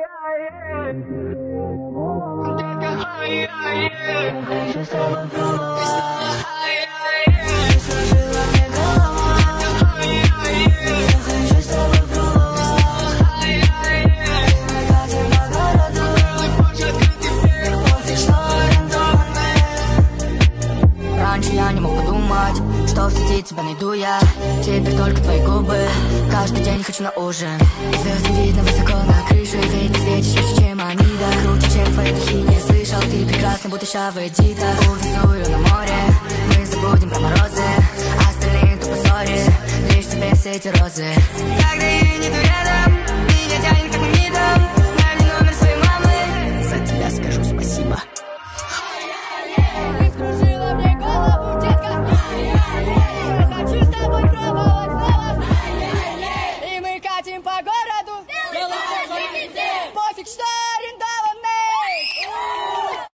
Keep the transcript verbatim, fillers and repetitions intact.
Раньше я не мог подумать, что в сети тебя найду я. Теперь только твои губы, каждый день хочу на ужин. Звезды видно высоко на крыше, ведь ты светишь ярче, чем они, да. Круче, чем твои духи, не слышал. Ты прекрасна, будто ща в эдитах. Увезу ее на море, мы забудем про морозы. Остальные тупо ссоры, лишь тебе все эти розы. Когда ей не дует.